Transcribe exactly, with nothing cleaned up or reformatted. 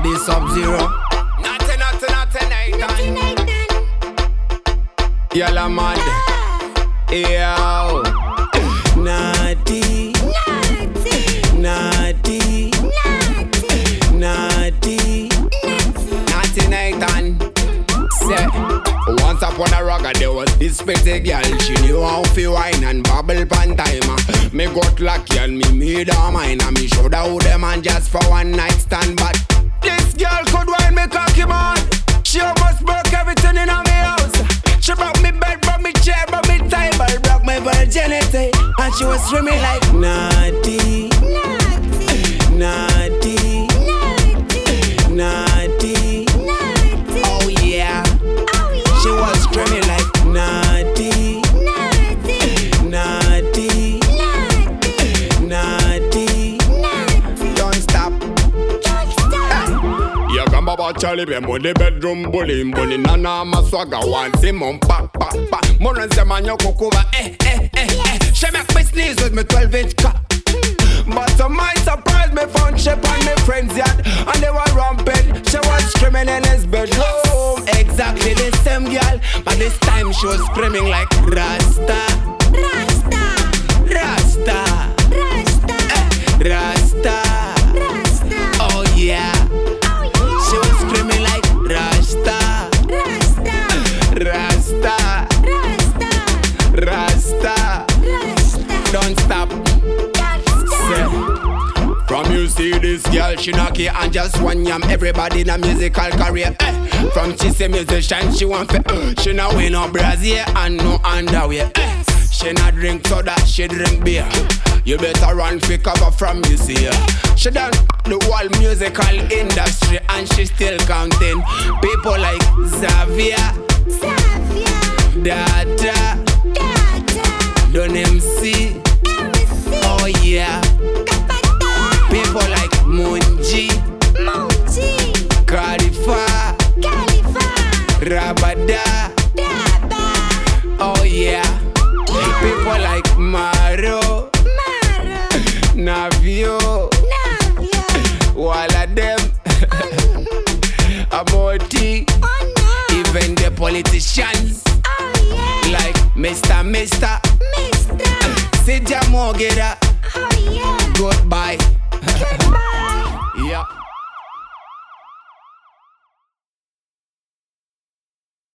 Daddy Sub-Zero. Nothing, nothing, nothing, Nothing nothing. like that. Yalla mad. Yo. Naughty. Naughty. Naughty. Naughty. Naughty. Naughty Nathan. Say. Once upon a rock, there was this pretty girl. She knew how to wine and bubble pan timer. Me got lucky and me made her mine. And me showed her who the man just for one night stand. But this girl could wine me cocky man. She almost broke everything in my house. She broke me bed, broke me chair, broke me table, broke my virginity. And she was screaming like naughty, Naughty. naughty, Naughty. naughty. Naughty. Oh yeah. Oh yeah. She was screaming like naughty, Naughty. naughty, Naughty. naughty. Naughty. Don't stop. Don't stop. You come about Charlie be mo the bedroom bully bully nana ma swagger one say mom pa pa pa. Mo run say man you cook over eh eh eh eh. She make me sneeze with me twelve inch cock. But to my surprise, me found she on me friend's yard and they were rampant. She was screaming in his bedroom. Exactly the same girl, but this time she was screaming like Rasta, Rasta. Rasta, Rasta. eh, Rasta. Rasta. Oh yeah, Oh yeah. she was screaming like Rasta, Rasta. Rasta, Rasta. Rasta. Rasta. Don't stop. Don't stop. From you see this girl, she knocky and just one yam. Everybody in a musical career. Eh. From she say musician, she want fi. Uh. She not wear no brassiere and no underwear. Eh. She not drink soda, she drink beer. You better run fi cover from you see her. She done the whole musical industry and she still counting. People like Xavier, Xavier. Dada, Dada. Don M C. M C. Oh yeah. Kapata. People like Munji, Monty. Khalifa, Khalifa. Rabada. Daba. Oh yeah. People like Maro, Maro. Navio, Navio. Walla them, Amoti, Oh no. even the politicians Oh yeah. like Mister Mister Mister. Sija Mogera. Oh yeah. Goodbye. Goodbye. Yeah.